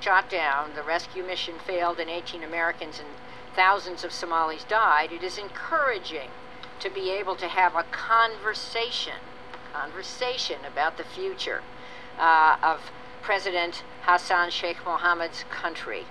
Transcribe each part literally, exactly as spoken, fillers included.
shot down, the rescue mission failed, and eighteen Americans and thousands of Somalis died, it is encouraging to be able to have a conversation, conversation about the future uh, of President Hassan Sheikh Mohammed's country.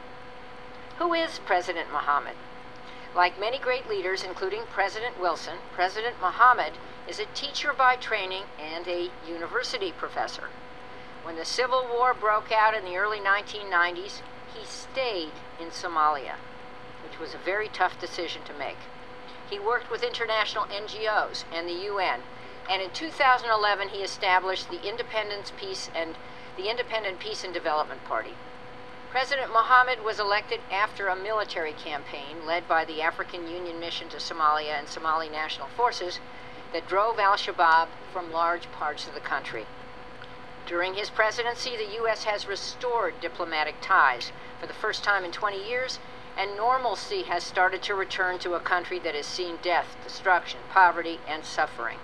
Who is President Mohammed? Like many great leaders, including President Wilson, President Mohammed is a teacher by training and a university professor. When the civil war broke out in the early nineteen nineties, he stayed in Somalia, which was a very tough decision to make. He worked with international N G Os and the U N, and in two thousand eleven he established the Independence Peace and the Independent Peace and Development Party. President Mohammed was elected after a military campaign led by the African Union Mission to Somalia and Somali National Forces that drove al-Shabaab from large parts of the country. During his presidency, the U S has restored diplomatic ties for the first time in twenty years, and normalcy has started to return to a country that has seen death, destruction, poverty, and suffering.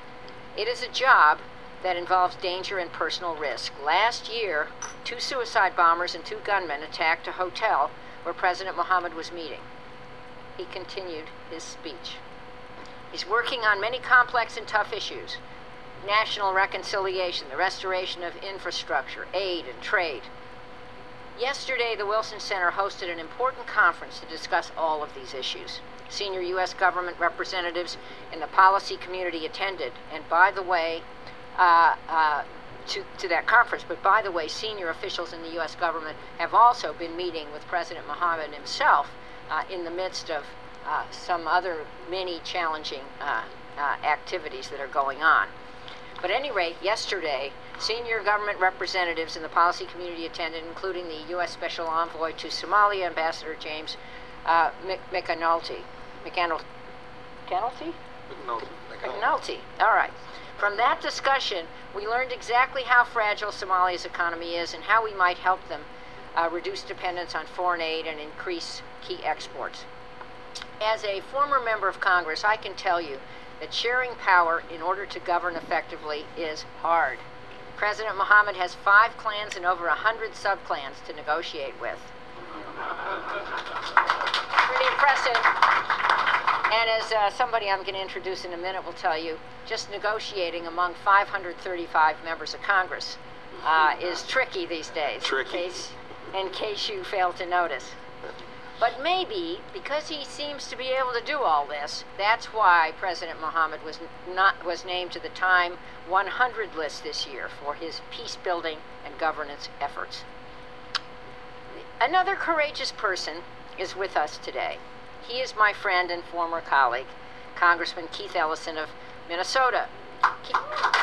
It is a job that involves danger and personal risk. Last year, two suicide bombers and two gunmen attacked a hotel where President Mohammed was meeting. He continued his speech. He's working on many complex and tough issues: national reconciliation, the restoration of infrastructure, aid, and trade. Yesterday, the Wilson Center hosted an important conference to discuss all of these issues. Senior U S government representatives in the policy community attended, and by the way, uh, uh, to, to that conference, but by the way, senior officials in the U S government have also been meeting with President Mohammed himself uh, in the midst of uh, some other many challenging uh, uh, activities that are going on. But at any rate, yesterday, senior government representatives in the policy community attended, including the U S Special Envoy to Somalia, Ambassador James uh, McAnulty. McAnulty? McAnulty? McNulty. McNulty. All right. From that discussion, we learned exactly how fragile Somalia's economy is and how we might help them uh, reduce dependence on foreign aid and increase key exports. As a former member of Congress, I can tell you that sharing power in order to govern effectively is hard. President Mohammed has five clans and over a hundred sub-clans to negotiate with. Pretty impressive. And as uh, somebody I'm going to introduce in a minute will tell you, just negotiating among five hundred thirty-five members of Congress uh, is tricky these days. Tricky. In case, in case you fail to notice. But maybe, because he seems to be able to do all this, that's why President Mohammed was not was named to the Time one hundred list this year for his peace-building and governance efforts. Another courageous person is with us today. He is my friend and former colleague, Congressman Keith Ellison of Minnesota. Keith.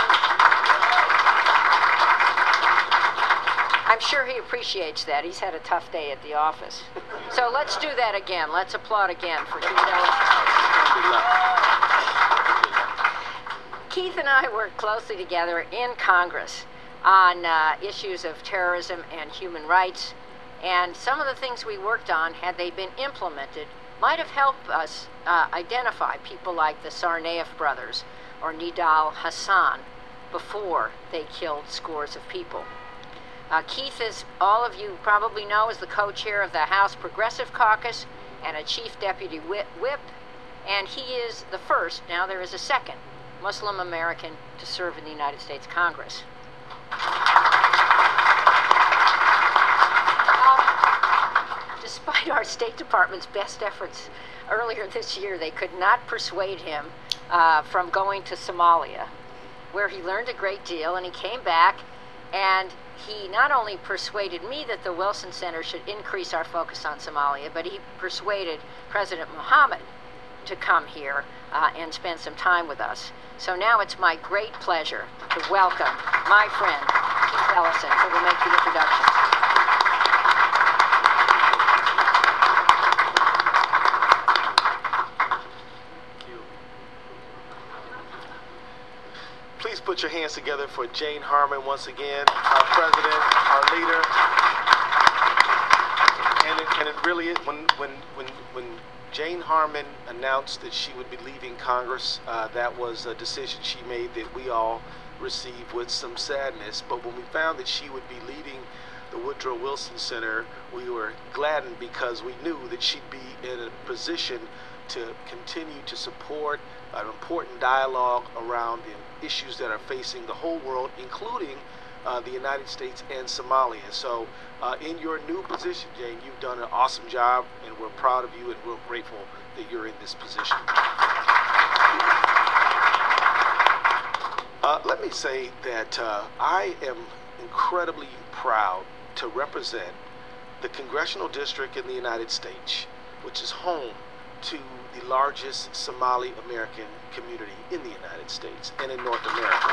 I'm sure he appreciates that. He's had a tough day at the office. So let's do that again. Let's applaud again for Keith Ellison. Keith and I worked closely together in Congress on uh, issues of terrorism and human rights, and some of the things we worked on, had they been implemented, might have helped us uh, identify people like the Tsarnaev brothers or Nidal Hassan before they killed scores of people. Uh, Keith, as all of you probably know, is the co-chair of the House Progressive Caucus and a chief deputy whip, whip, and he is the first, now there is a second, Muslim American to serve in the United States Congress. Despite our State Department's best efforts earlier this year, they could not persuade him uh, from going to Somalia, where he learned a great deal, and he came back, and he not only persuaded me that the Wilson Center should increase our focus on Somalia, but he persuaded President Mohammed to come here uh, and spend some time with us. So now it's my great pleasure to welcome my friend, Keith Ellison, who will make the introduction. Please put your hands together for Jane Harman once again, our president, our leader. And it, and it really is, when, when, when, when Jane Harman announced that she would be leaving Congress, uh, that was a decision she made that we all received with some sadness. But when we found that she would be leading the Woodrow Wilson Center, we were gladdened because we knew that she'd be in a position to continue to support an important dialogue around the issues that are facing the whole world, including uh, the United States and Somalia. So uh, in your new position, Jane, you've done an awesome job, and we're proud of you, and we're grateful that you're in this position. Uh, let me say that uh, I am incredibly proud to represent the congressional district in the United States, which is home to the largest Somali American community in the United States and in North America.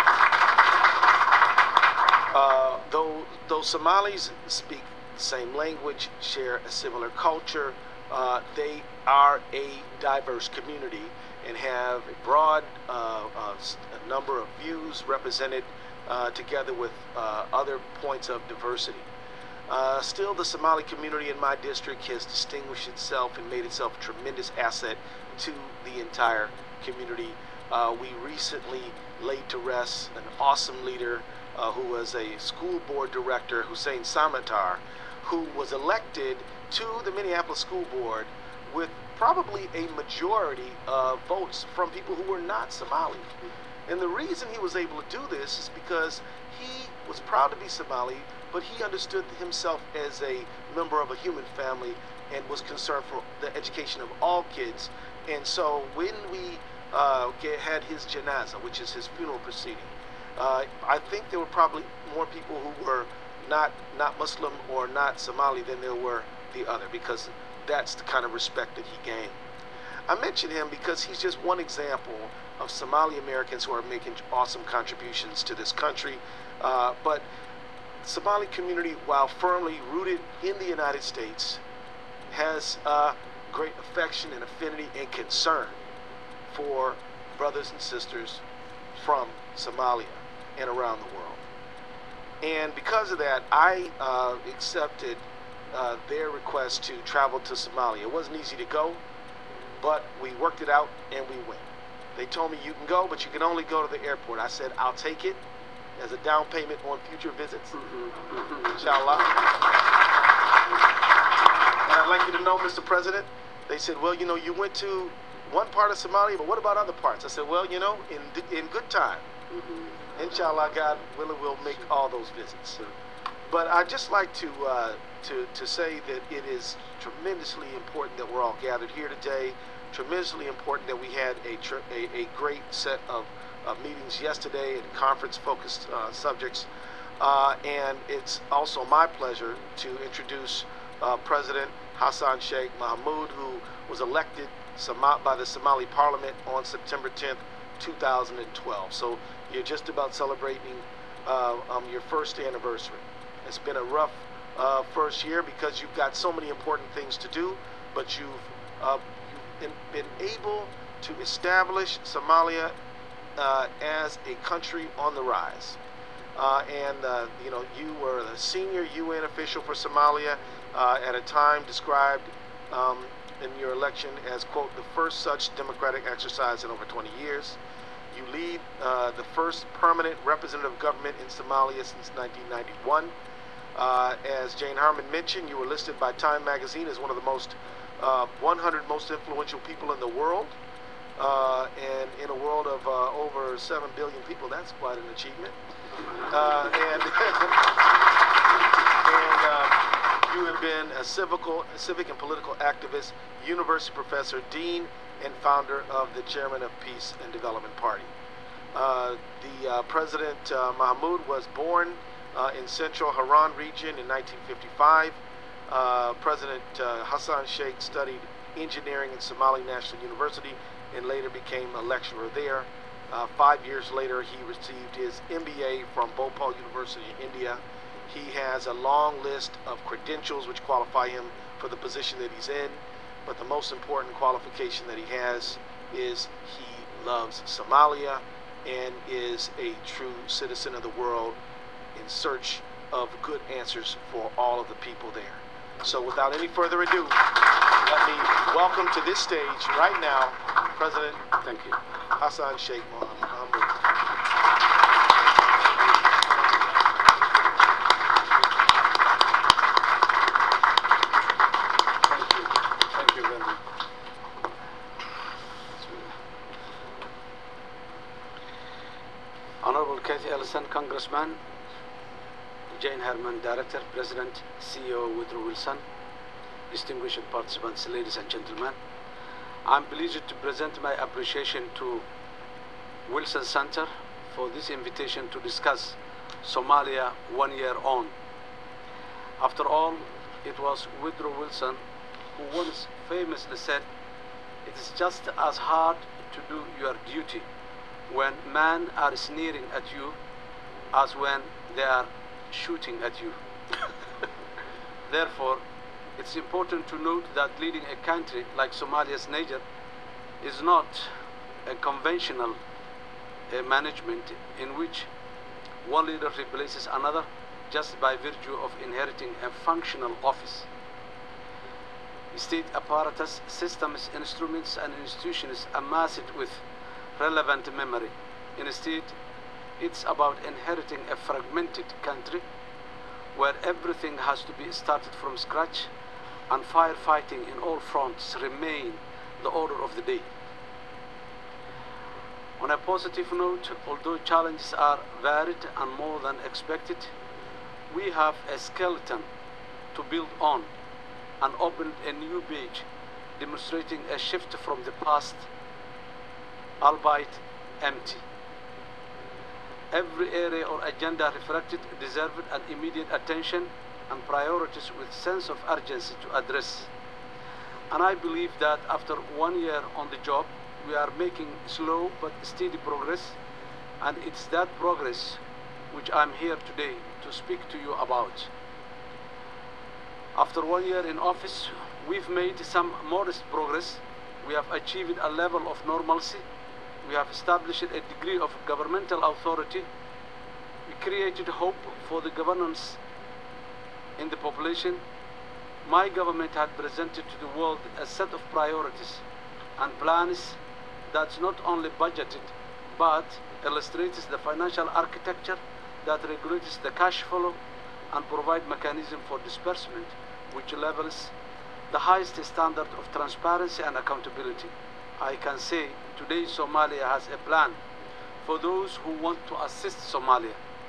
Uh, though, though Somalis speak the same language, share a similar culture, uh, they are a diverse community and have a broad uh, uh, a number of views represented uh, together with uh, other points of diversity. Uh, still, the Somali community in my district has distinguished itself and made itself a tremendous asset to the entire community. Uh, we recently laid to rest an awesome leader uh, who was a school board director, Hussein Samatar, who was elected to the Minneapolis School Board with probably a majority of votes from people who were not Somali. And the reason he was able to do this is because he was proud to be Somali, but he understood himself as a member of a human family and was concerned for the education of all kids. And so when we uh, get, had his janazah, which is his funeral proceeding, uh, I think there were probably more people who were not, not Muslim or not Somali than there were the other, because that's the kind of respect that he gained. I mention him because he's just one example of Somali Americans who are making awesome contributions to this country. Uh, but Somali community, while firmly rooted in the United States, has uh, great affection and affinity and concern for brothers and sisters from Somalia and around the world. And because of that, I uh, accepted uh, their request to travel to Somalia. It wasn't easy to go, but we worked it out and we went. They told me you can go, but you can only go to the airport. I said, I'll take it as a down payment on future visits, inshallah. And I'd like you to know, Mister President, they said, well, you know, you went to one part of Somalia, but what about other parts? I said, well, you know, in, in good time, inshallah, God willing, we'll make all those visits. But I'd just like to, uh, to, to say that it is tremendously important that we're all gathered here today, tremendously important that we had a, tr a, a great set of Uh, meetings yesterday and conference-focused uh, subjects, uh, and it's also my pleasure to introduce uh, President Hassan Sheikh Mohamud, who was elected Soma by the Somali Parliament on September tenth, two thousand twelve. So you're just about celebrating uh, um, your first anniversary. It's been a rough uh, first year because you've got so many important things to do, but you've, uh, you've been able to establish Somalia Uh, as a country on the rise. Uh, and, uh, you know, you were the senior U N official for Somalia uh, at a time described um, in your election as, quote, the first such democratic exercise in over twenty years. You lead uh, the first permanent representative government in Somalia since nineteen ninety-one. Uh, as Jane Harman mentioned, you were listed by Time magazine as one of the most uh, one hundred most influential people in the world. Uh, and in a world of uh, over seven billion people, that's quite an achievement. Uh, and and uh, you have been a civical, a civic and political activist, university professor, dean, and founder of the chairman of Peace and Development Party. Uh, the uh, President uh, Mohamud was born uh, in central Haran region in nineteen fifty-five. Uh, President uh, Hassan Sheikh studied engineering at Somali National University and later became a lecturer there. Uh, five years later, he received his M B A from Bhopal University in India. He has a long list of credentials which qualify him for the position that he's in, but the most important qualification that he has is he loves Somalia and is a true citizen of the world in search of good answers for all of the people there. So without any further ado, let me welcome to this stage right now President Thank you. Hassan Sheikh Mohamud. Wilson, Congressman. Jane Herman, Director, President, C E O, Woodrow Wilson. Distinguished participants, ladies and gentlemen. I'm pleased to present my appreciation to Wilson Center for this invitation to discuss Somalia one year on. After all, it was Woodrow Wilson who once famously said, "It is just as hard to do your duty when men are sneering at you as when they are shooting at you." Therefore, it's important to note that leading a country like Somalia's Niger is not a conventional uh, management in which one leader replaces another just by virtue of inheriting a functional office. State apparatus, systems, instruments, and institutions amassed with relevant memory. Instead, it's about inheriting a fragmented country where everything has to be started from scratch and firefighting in all fronts remain the order of the day. On a positive note, although challenges are varied and more than expected, we have a skeleton to build on and opened a new page demonstrating a shift from the past, albeit empty. Every area or agenda reflected deserved an immediate attention and priorities with sense of urgency to address. And I believe that after one year on the job, we are making slow but steady progress, and it's that progress which I'm here today to speak to you about. After one year in office, we've made some modest progress. We have achieved a level of normalcy. We have established a degree of governmental authority. We created hope for the governance in the population. My government had presented to the world a set of priorities and plans that's not only budgeted, but illustrates the financial architecture that regulates the cash flow and provide mechanism for disbursement, which levels the highest standard of transparency and accountability. I can say today Somalia has a plan for those who want to assist Somalia.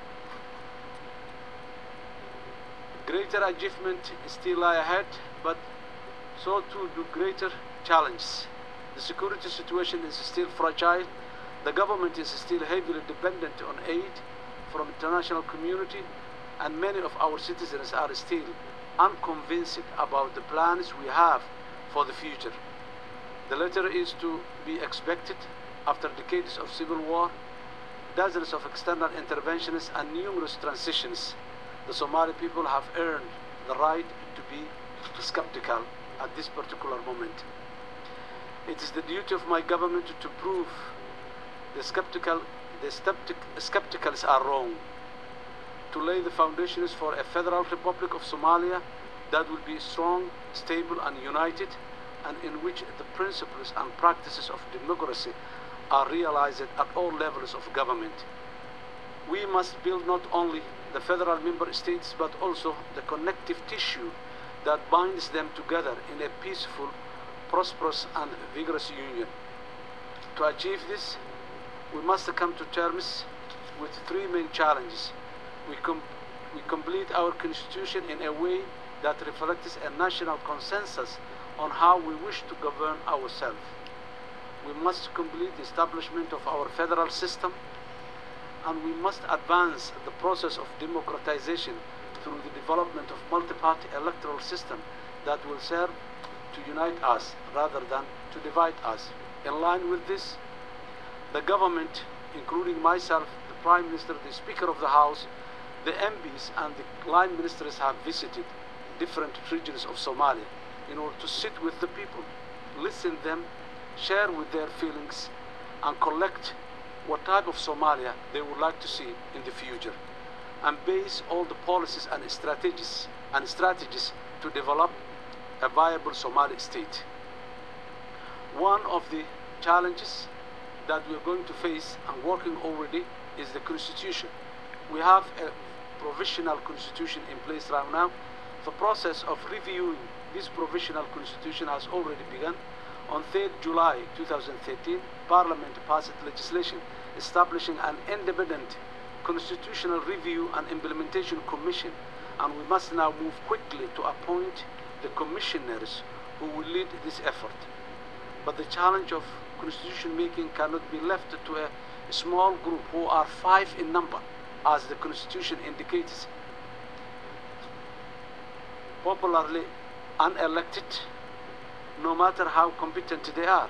Greater achievement still lie ahead, but so too do greater challenges. The security situation is still fragile. The government is still heavily dependent on aid from international community, and many of our citizens are still unconvinced about the plans we have for the future. The latter is to be expected after decades of civil war, dozens of external interventions, and numerous transitions. The Somali people have earned the right to be skeptical at this particular moment. It is the duty of my government to prove the skeptical, the skeptic, skepticals are wrong, to lay the foundations for a federal republic of Somalia that will be strong, stable, and united, and in which the principles and practices of democracy are realized at all levels of government. We must build not only the federal member states, but also the connective tissue that binds them together in a peaceful, prosperous, and vigorous union. To achieve this, we must come to terms with three main challenges. We, com we complete our constitution in a way that reflects a national consensus on how we wish to govern ourselves. We must complete the establishment of our federal system, and we must advance the process of democratization through the development of multi-party electoral system that will serve to unite us rather than to divide us. In line with this, the government, including myself, the Prime Minister, the Speaker of the House, the M Ps, and the line ministers have visited different regions of Somalia in order to sit with the people, listen to them, share with their feelings, and collect what type of Somalia they would like to see in the future, and base all the policies and strategies and strategies to develop a viable Somali state. One of the challenges that we're going to face and working already is the constitution. We have a provisional constitution in place right now. The process of reviewing this provisional constitution has already begun. On third of July two thousand thirteen, Parliament passed legislation establishing an independent Constitutional Review and Implementation Commission, and we must now move quickly to appoint the commissioners who will lead this effort. But the challenge of constitution making cannot be left to a small group who are five in number, as the Constitution indicates, popularly unelected, no matter how competent they are.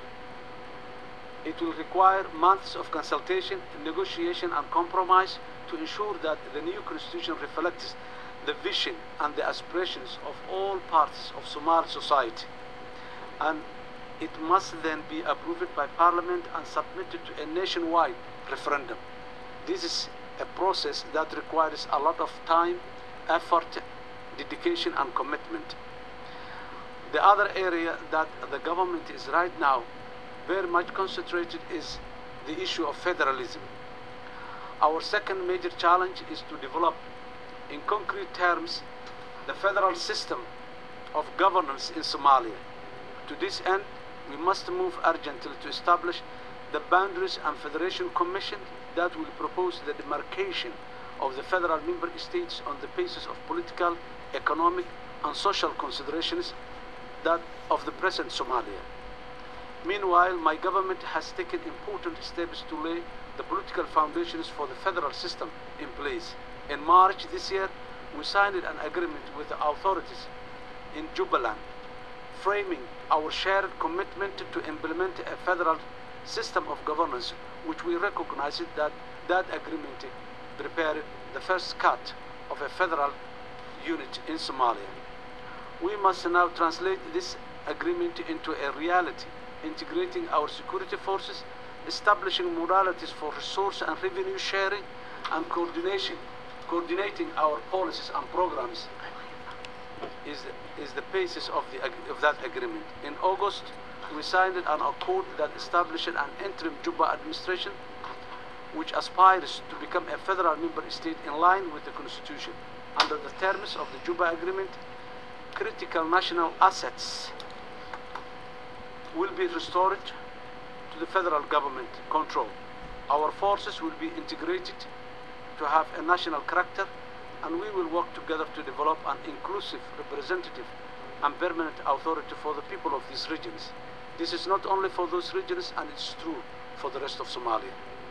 It will require months of consultation, negotiation, and compromise to ensure that the new constitution reflects the vision and the aspirations of all parts of Somali society. And it must then be approved by Parliament and submitted to a nationwide referendum. This is a process that requires a lot of time, effort, dedication, and commitment. The other area that the government is right now very much concentrated is the issue of federalism. Our second major challenge is to develop in concrete terms the federal system of governance in Somalia. To this end, we must move urgently to establish the Boundaries and Federation Commission that will propose the demarcation of the federal member states on the basis of political, economic, and social considerations that of the present Somalia. Meanwhile, my government has taken important steps to lay the political foundations for the federal system in place. In March this year, we signed an agreement with the authorities in Jubaland, framing our shared commitment to implement a federal system of governance, which we recognize that that agreement prepared the first cut of a federal unit in Somalia. We must now translate this agreement into a reality, integrating our security forces, establishing modalities for resource and revenue sharing, and coordination, coordinating our policies and programs is the, is the basis of, the, of that agreement. In August, we signed an accord that established an interim Juba administration which aspires to become a federal member state in line with the Constitution. Under the terms of the Juba Agreement, critical national assets will be restored to the federal government control. Our forces will be integrated to have a national character, and we will work together to develop an inclusive, representative, and permanent authority for the people of these regions. This is not only for those regions, and it's true for the rest of Somalia.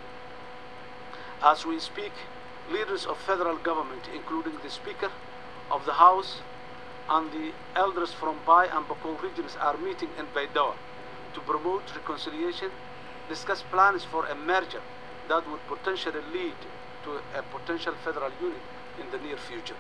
As we speak, leaders of federal government, including the Speaker of the House and the elders from Bai and Bakol regions, are meeting in Baidoa to promote reconciliation, discuss plans for a merger that would potentially lead to a potential federal unit in the near future.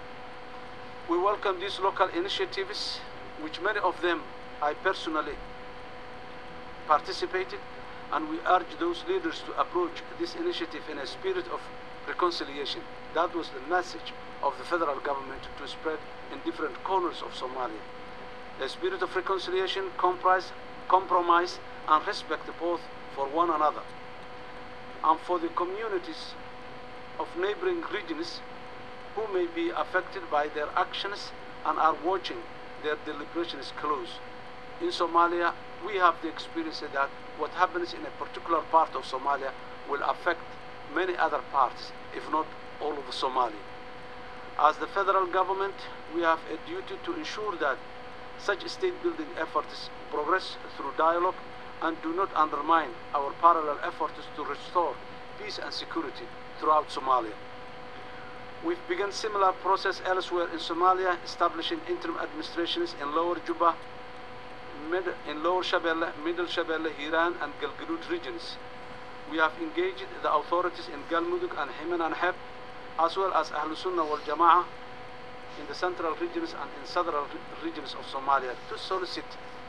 We welcome these local initiatives, which many of them I personally participated, and we urge those leaders to approach this initiative in a spirit of reconciliation. That was the message of the federal government to spread in different corners of Somalia. A spirit of reconciliation, comprise, compromise, and respect both for one another and for the communities of neighboring regions who may be affected by their actions and are watching their deliberations close. In Somalia, we have the experience that what happens in a particular part of Somalia will affect many other parts, if not all of Somalia. As the federal government, we have a duty to ensure that such state-building efforts progress through dialogue and do not undermine our parallel efforts to restore peace and security throughout Somalia. We've begun similar process elsewhere in Somalia, establishing interim administrations in Lower Juba, mid, in Lower Shabelle, Middle Shabelle, Hiran, and Galgaduud regions. We have engaged the authorities in Galmudug and Himen and Heb, as well as Ahl Sunnah wal Jama'ah in the central regions and in southern regions of Somalia to solicit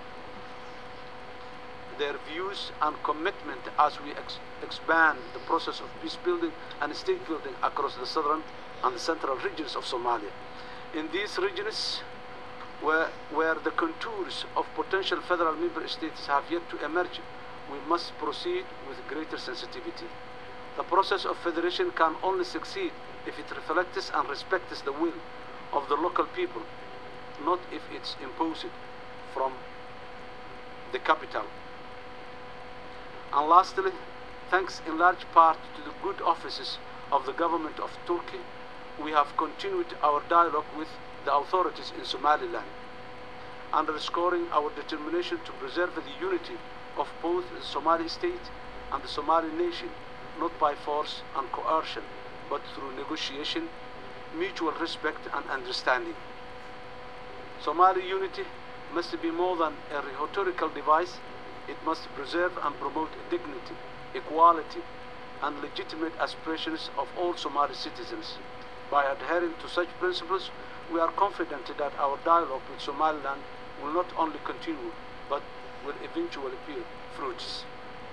their views and commitment as we ex expand the process of peace building and state building across the southern and the central regions of Somalia. In these regions, where, where the contours of potential federal member states have yet to emerge, we must proceed with greater sensitivity. The process of federation can only succeed if it reflects and respects the will of the local people, not if it's imposed from the capital. And lastly, thanks in large part to the good offices of the government of Turkey, we have continued our dialogue with the authorities in Somaliland, underscoring our determination to preserve the unity of both the Somali state and the Somali nation, not by force and coercion, but through negotiation, mutual respect and understanding. Somali unity must be more than a rhetorical device. It must preserve and promote dignity, equality, and legitimate aspirations of all Somali citizens. By adhering to such principles, we are confident that our dialogue with Somaliland will not only continue, but will eventually bear fruits.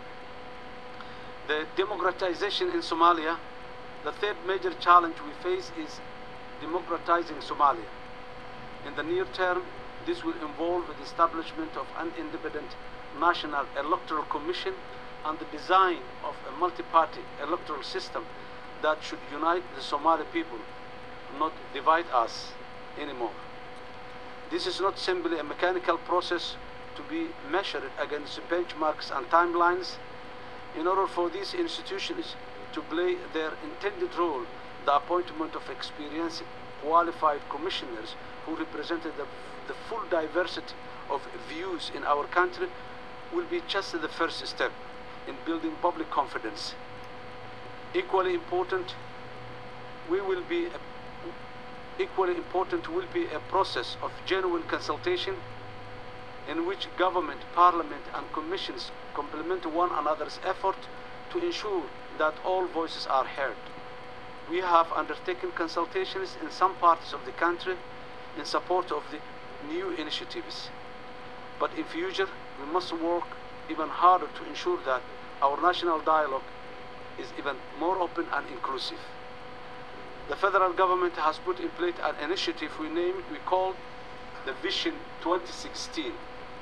The democratization in Somalia, the third major challenge we face is democratizing Somalia. In the near term, this will involve the establishment of an independent national electoral commission and the design of a multi-party electoral system that should unite the Somali people, not divide us anymore. This is not simply a mechanical process to be measured against benchmarks and timelines. In order for these institutions to play their intended role, the appointment of experienced, qualified commissioners who represented the, the full diversity of views in our country will be just the first step in building public confidence. Equally important, we will be a, equally important will be a process of genuine consultation in which government, parliament, and commissions complement one another's effort to ensure that all voices are heard. We have undertaken consultations in some parts of the country in support of the new initiatives. But in future, we must work even harder to ensure that our national dialogue is even more open and inclusive. The federal government has put in place an initiative we named, we called the Vision twenty sixteen,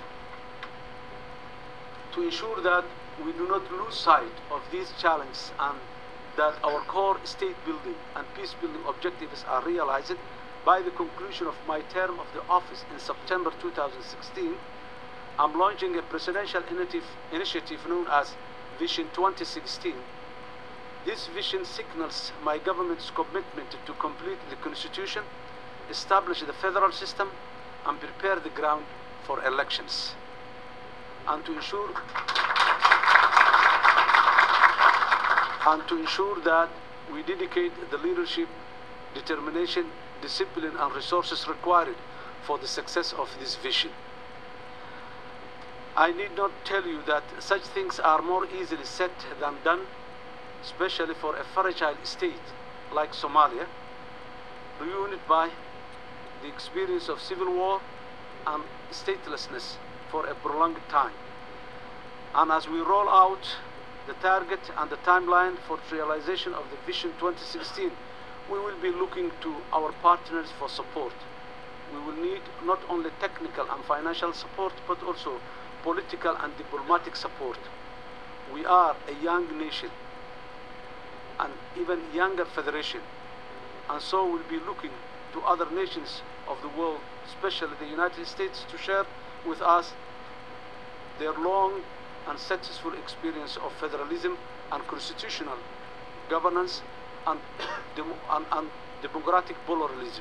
to ensure that we do not lose sight of these challenges and that our core state building and peace building objectives are realized. By the conclusion of my term of the office in September two thousand sixteen, I'm launching a presidential initiative known as Vision twenty sixteen. This vision signals my government's commitment to complete the Constitution, establish the federal system, and prepare the ground for elections. And to ensure and to ensure that we dedicate the leadership, determination, discipline, and resources required for the success of this vision. I need not tell you that such things are more easily said than done, especially for a fragile state like Somalia, ruined by the experience of civil war and statelessness for a prolonged time. And as we roll out the target and the timeline for the realization of the Vision twenty sixteen, we will be looking to our partners for support. We will need not only technical and financial support, but also political and diplomatic support. We are a young nation, and even younger federation, and so we'll be looking to other nations of the world, especially the United States, to share with us their long and successful experience of federalism and constitutional governance and, dem and, and democratic pluralism.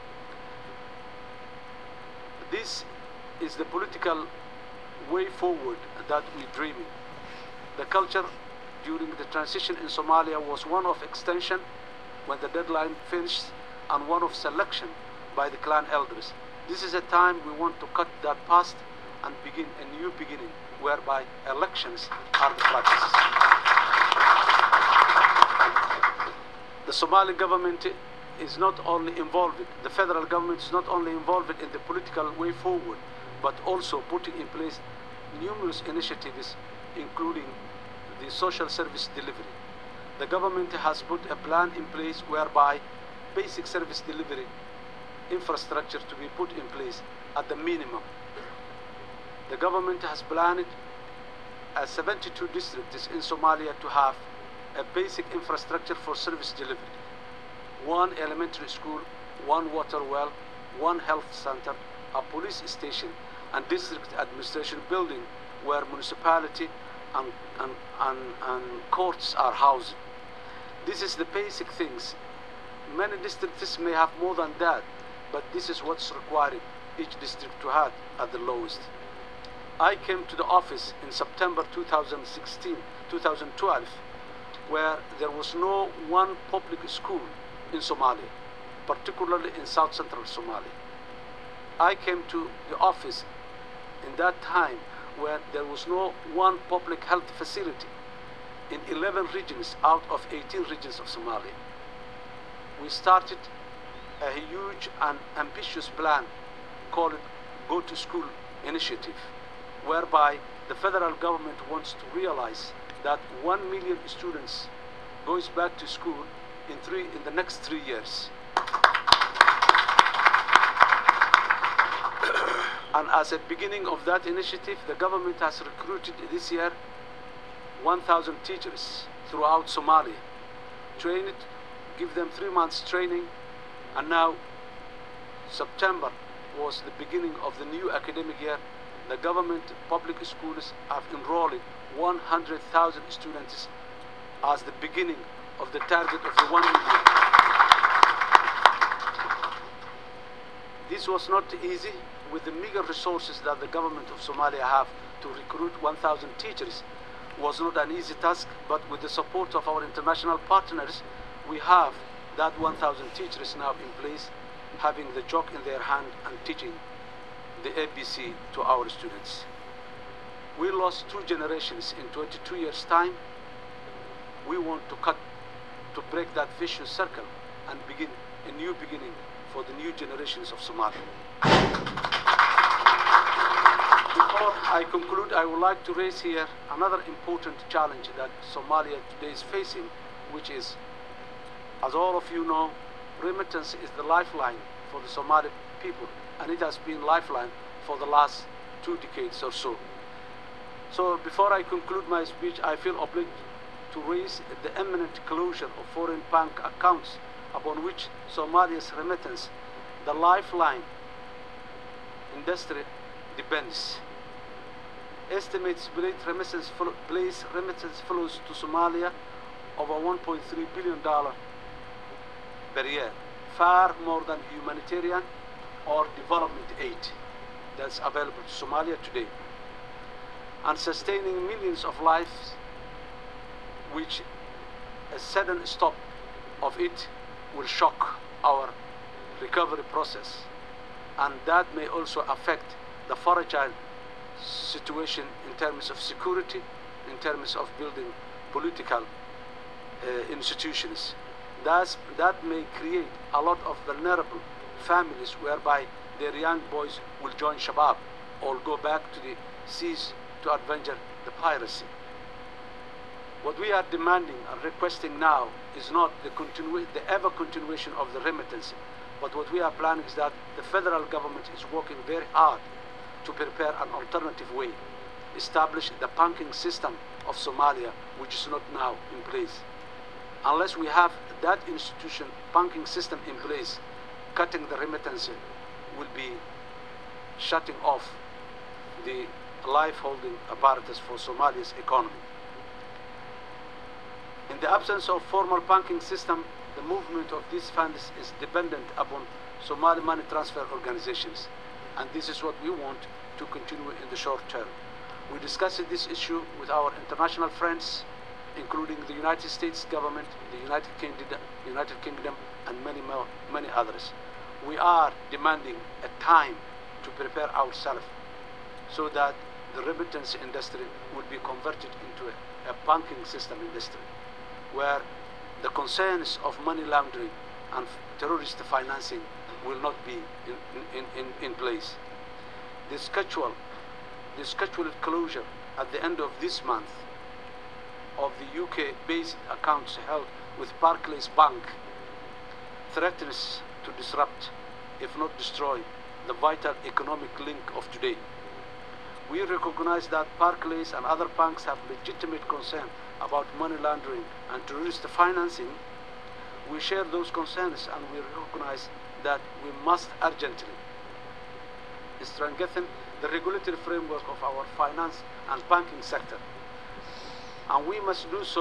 This is the political way forward that we dream in. The culture during the transition in Somalia was one of extension when the deadline finished, and one of selection by the clan elders. This is a time we want to cut that past and begin a new beginning, whereby elections are the practice. The Somali government is not only involved, the federal government is not only involved in the political way forward, but also putting in place numerous initiatives, including the social service delivery. The government has put a plan in place whereby basic service delivery infrastructure to be put in place at the minimum. The government has planned as seventy-two districts in Somalia to have a basic infrastructure for service delivery. One elementary school, one water well, one health center, a police station, and district administration building where municipality and, and, and, and courts are housed. This is the basic things. Many districts may have more than that, but this is what's required each district to have at the lowest. I came to the office in September two thousand sixteen, two thousand twelve, where there was no one public school in Somalia, particularly in South Central Somalia. I came to the office in that time where there was no one public health facility in eleven regions out of eighteen regions of Somalia. We started a huge and ambitious plan called Go to School Initiative, whereby the federal government wants to realize that one million students goes back to school in three in the next three years. And as a beginning of that initiative, the government has recruited this year one thousand teachers throughout Somalia, trained, give them three months training, and now September was the beginning of the new academic year. The government public schools have enrolled one hundred thousand students as the beginning of the target of the one million. This was not easy with the meager resources that the government of Somalia have to recruit one thousand teachers. Was not an easy task, but with the support of our international partners, we have that one thousand teachers now in place, having the chalk in their hand and teaching the A B C to our students. We lost two generations in twenty-two years' time. We want to cut, to break that vicious circle and begin a new beginning for the new generations of Somalia. Before I conclude, I would like to raise here another important challenge that Somalia today is facing, which is, as all of you know, remittance is the lifeline for the Somali people, and it has been lifeline for the last two decades or so. So before I conclude my speech, I feel obliged to raise the imminent closure of foreign bank accounts upon which Somalia's remittance, the lifeline industry, depends. Estimates place remittance, flow, place remittance flows to Somalia over one point three billion dollars per year, far more than humanitarian or development aid that's available to Somalia today, and sustaining millions of lives, which a sudden stop of it will shock our recovery process, and that may also affect the fragile situation in terms of security, in terms of building political uh, institutions. That's, that may create a lot of vulnerable families whereby their young boys will join Shabab or go back to the seas to adventure the piracy. What we are demanding and requesting now is not the, continu the ever continuation of the remittance, but what we are planning is that the federal government is working very hard to prepare an alternative way, establish the banking system of Somalia, which is not now in place. Unless we have that institution, banking system in place, cutting the remittance will be shutting off the life-holding apparatus for Somalia's economy. In the absence of formal banking system, the movement of these funds is dependent upon Somali money transfer organizations, and this is what we want to continue in the short term. We discussed this issue with our international friends, including the United States government, the United Kingdom, United Kingdom, and many more, many others. We are demanding a time to prepare ourselves so that the remittance industry will be converted into a, a banking system industry, where the concerns of money laundering and terrorist financing will not be in, in, in, in place. The schedule, the scheduled closure at the end of this month of the U K-based accounts held with Barclays Bank threatens to disrupt, if not destroy, the vital economic link of today. We recognize that Barclays and other banks have legitimate concern about money laundering and terrorist financing. We share those concerns, and we recognize that we must urgently strengthen the regulatory framework of our finance and banking sector. And we must do so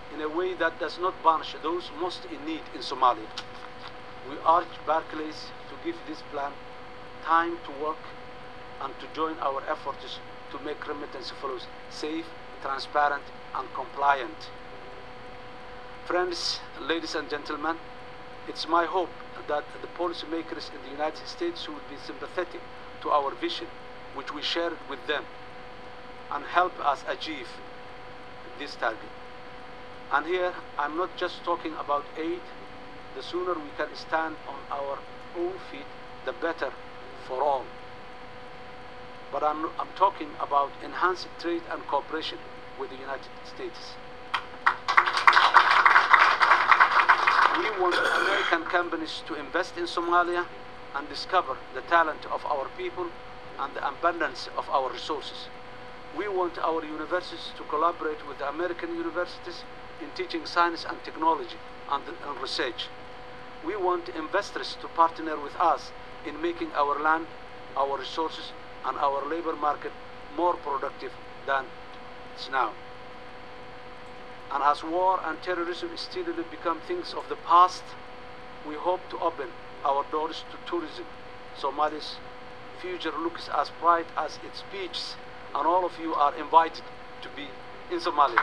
in a way that does not punish those most in need in Somalia. We urge Barclays to give this plan time to work and to join our efforts to make remittance flows safe, transparent, and compliant. Friends, ladies and gentlemen, it's my hope that the policymakers in the United States will be sympathetic to our vision, which we shared with them, and help us achieve this target. And here, I'm not just talking about aid. The sooner we can stand on our own feet, the better for all. But I'm, I'm talking about enhancing trade and cooperation with the United States. We want American companies to invest in Somalia and discover the talent of our people and the abundance of our resources. We want our universities to collaborate with the American universities in teaching science and technology and, and research. We want investors to partner with us in making our land, our resources, and our labor market more productive than it's now. And as war and terrorism steadily become things of the past, we hope to open our doors to tourism. Somalia's future looks as bright as its beaches, and all of you are invited to be in Somalia.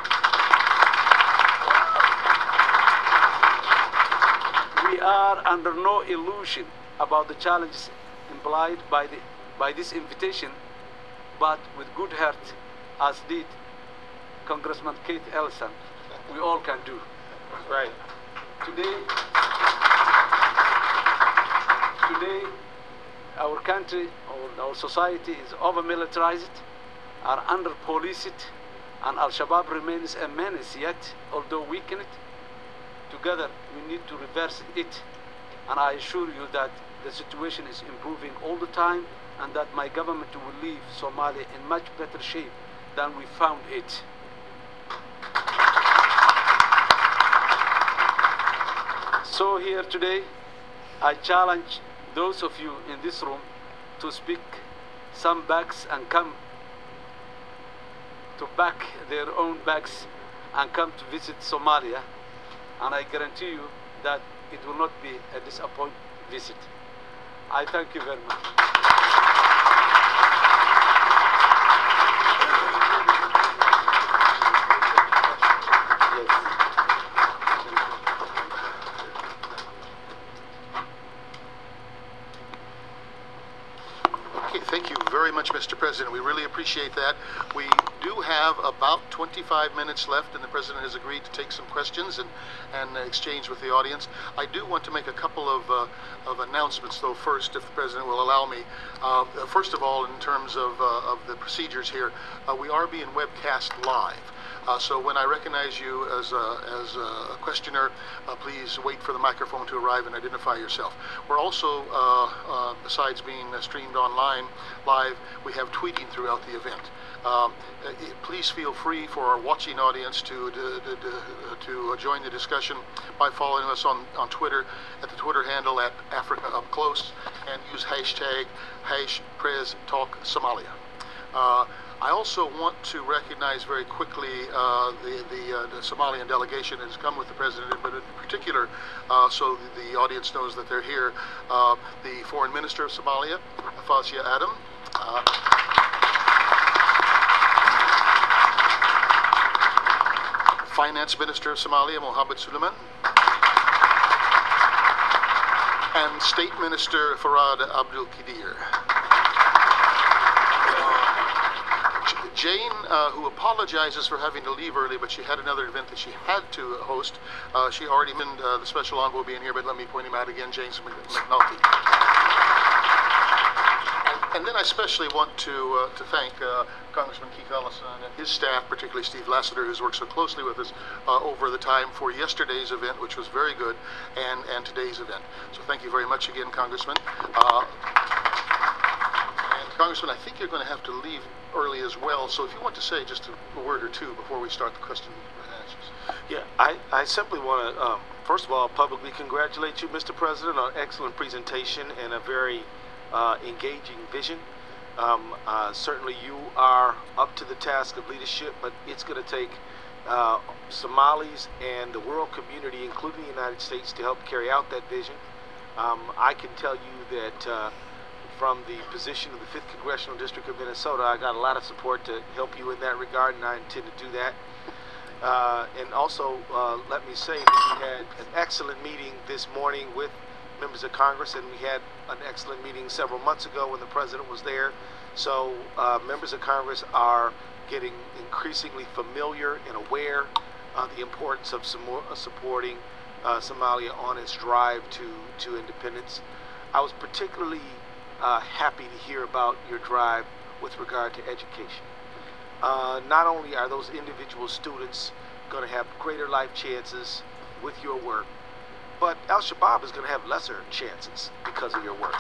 We are under no illusion about the challenges implied by, the, by this invitation, but with good heart, as did Congressman Keith Ellison, we all can do. Right. Today, today, our country, our, our society is over-militarized, are under-policed, and Al-Shabaab remains a menace, yet, although weakened, together we need to reverse it. And I assure you that the situation is improving all the time, and that my government will leave Somalia in much better shape than we found it. So here today, I challenge those of you in this room to speak some bags and come to pack their own bags and come to visit Somalia. And I guarantee you that it will not be a disappointing visit. I thank you very much. Thank you very much, Mister President. We really appreciate that. We do have about twenty-five minutes left, and the President has agreed to take some questions and, and exchange with the audience. I do want to make a couple of, uh, of announcements, though, first, if the President will allow me. Uh, first of all, in terms of, uh, of the procedures here, uh, we are being webcast live. Uh, so when I recognize you as a, as a questioner, uh, please wait for the microphone to arrive and identify yourself. We're also, uh, uh, besides being uh, streamed online live, we have tweeting throughout the event. Um, uh, please feel free for our watching audience to to, to, to join the discussion by following us on, on Twitter at the Twitter handle at Africa Up Close, and use hashtag hash Pres Talk Somalia. Uh, I also want to recognize very quickly uh, the, the, uh, the Somalian delegation that has come with the President, but in particular, uh, so the, the audience knows that they're here, uh, the Foreign Minister of Somalia, Fawzia Adam, uh, Finance Minister of Somalia, Mohammed Suleiman, and State Minister Farad Abdul Qadir. Jane, uh, who apologizes for having to leave early, but she had another event that she had to host. Uh, she already mentioned uh, the special envoy being here, but let me point him out again, James McNulty. And, and then I especially want to uh, to thank uh, Congressman Keith Ellison and his staff, particularly Steve Lassiter, who's worked so closely with us uh, over the time for yesterday's event, which was very good, and, and today's event. So thank you very much again, Congressman. Uh, Congressman, I think you're going to have to leave early as well, so if you want to say just a, a word or two before we start the question and answers. Yeah, I, I simply want to, um, first of all, publicly congratulate you, Mister President, on an excellent presentation and a very uh, engaging vision. Um, uh, certainly you are up to the task of leadership, but it's going to take uh, Somalis and the world community, including the United States, to help carry out that vision. Um, I can tell you that uh, from the position of the fifth Congressional District of Minnesota, I got a lot of support to help you in that regard, and I intend to do that. Uh, and also, uh, let me say that we had an excellent meeting this morning with members of Congress, and we had an excellent meeting several months ago when the President was there. So uh, members of Congress are getting increasingly familiar and aware of the importance of some more, uh, supporting uh, Somalia on its drive to, to independence. I was particularly uh, happy to hear about your drive with regard to education. Uh, not only are those individual students going to have greater life chances with your work, but Al-Shabaab is going to have lesser chances because of your work.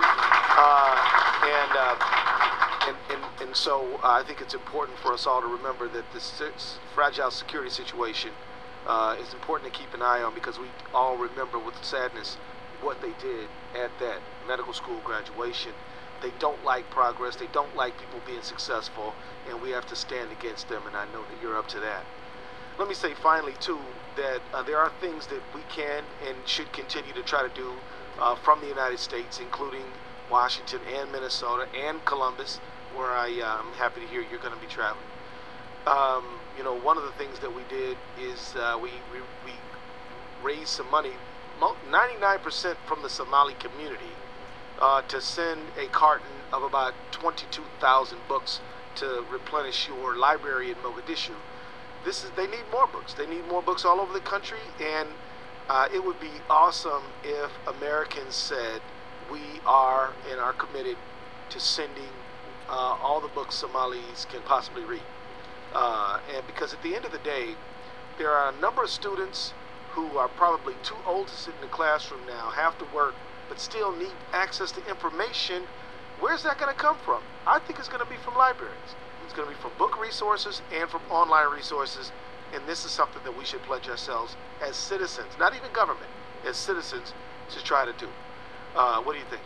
Uh, and, uh, and, and, and so uh, I think it's important for us all to remember that this fragile security situation uh, is important to keep an eye on, because we all remember with sadness what they did at that medical school graduation. They don't like progress, they don't like people being successful, and we have to stand against them, and I know that you're up to that. Let me say finally too that uh, there are things that we can and should continue to try to do uh, from the United States, including Washington and Minnesota and Columbus, where I am um, happy to hear you're going to be traveling. Um, you know, one of the things that we did is uh, we, we, we raised some money, ninety-nine percent from the Somali community, uh, to send a carton of about twenty-two thousand books to replenish your library in Mogadishu. This is, they need more books. They need more books all over the country, and uh, it would be awesome if Americans said we are and are committed to sending uh, all the books Somalis can possibly read. Uh, and because at the end of the day, there are a number of students who are probably too old to sit in the classroom now, have to work, but still need access to information. Where's that going to come from? I think it's going to be from libraries. It's going to be from book resources and from online resources, and this is something that we should pledge ourselves as citizens, not even government, as citizens, to try to do. Uh, what do you think?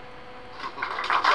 so,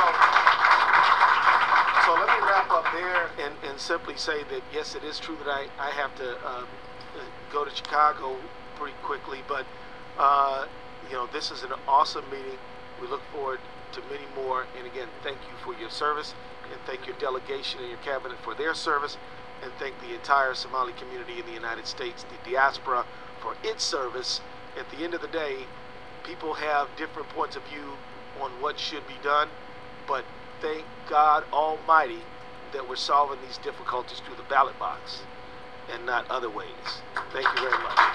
so let me wrap up there and, and simply say that yes, it is true that I, I have to uh, go to Chicago pretty quickly, but uh, you know, this is an awesome meeting. We look forward to many more, and again, thank you for your service, and thank your delegation and your cabinet for their service, and thank the entire Somali community in the United States, the diaspora, for its service. At the end of the day, people have different points of view on what should be done, but thank God Almighty that we're solving these difficulties through the ballot box and not other ways. Thank you very much.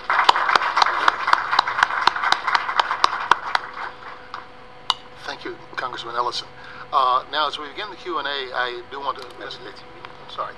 Thank you, Congressman Ellison. Uh, now, as we begin the Q and A, I do want to... I'm sorry.